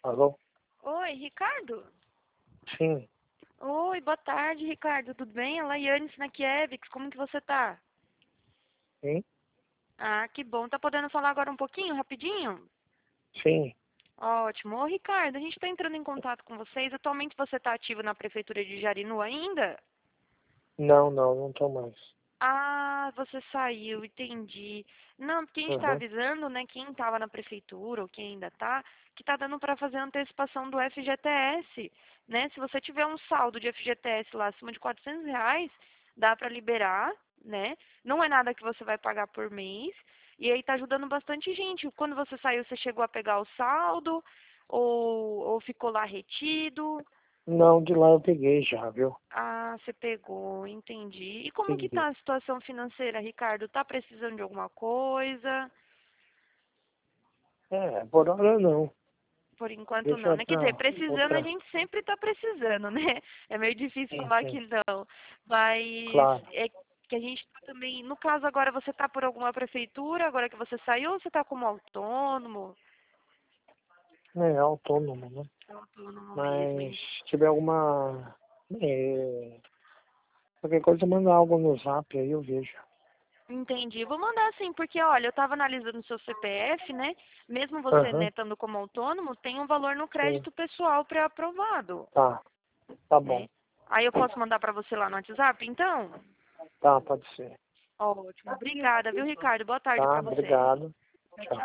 Alô? Oi, Ricardo? Sim, Oi, boa tarde, Ricardo. Tudo bem? É Laiane Snakiewicz. Como que você tá? sim, Ah, que bom. Tá podendo falar agora um pouquinho, rapidinho? sim. Ótimo. Ô, Ricardo, a gente tá entrando em contato com vocês. Atualmente você tá ativo na Prefeitura de Jarinu ainda? Não tô mais. Ah, você saiu, entendi. Não, porque a gente tá Uhum. avisando, né, quem tava na prefeitura ou quem ainda tá, que tá dando para fazer a antecipação do FGTS, né? Se você tiver um saldo de FGTS lá acima de R$ 400, dá para liberar, né? Não é nada que você vai pagar por mês. E aí tá ajudando bastante gente. Quando você saiu, você chegou a pegar o saldo ou ficou lá retido? Não, de lá eu peguei já, viu? Ah, você pegou, entendi. E como que Peguei. tá a situação financeira, Ricardo? Tá precisando de alguma coisa? Por hora não. Por enquanto não, Deixa né? Quer dizer, pra precisando a outra. gente sempre tá precisando, né? É meio difícil Sim, falar sim, que não. Mas claro. é que a gente tá também, no caso agora você tá por alguma prefeitura, agora que você saiu, ou você tá como autônomo? É autônomo, né? Autônomo mesmo, Mas hein? se tiver alguma. Qualquer coisa, manda algo no zap aí eu vejo. Entendi. Vou mandar sim, porque olha, eu estava analisando o seu CPF, né? Mesmo você, né, Aham, estando como autônomo, tem um valor no sim. crédito pessoal pré-aprovado, Tá bom. né? Aí eu posso mandar para você lá no WhatsApp, então? Tá, pode ser. Ótimo. Obrigada, viu, Ricardo? Boa tarde Tá, para você. obrigado. Tchau, Tchau. tchau.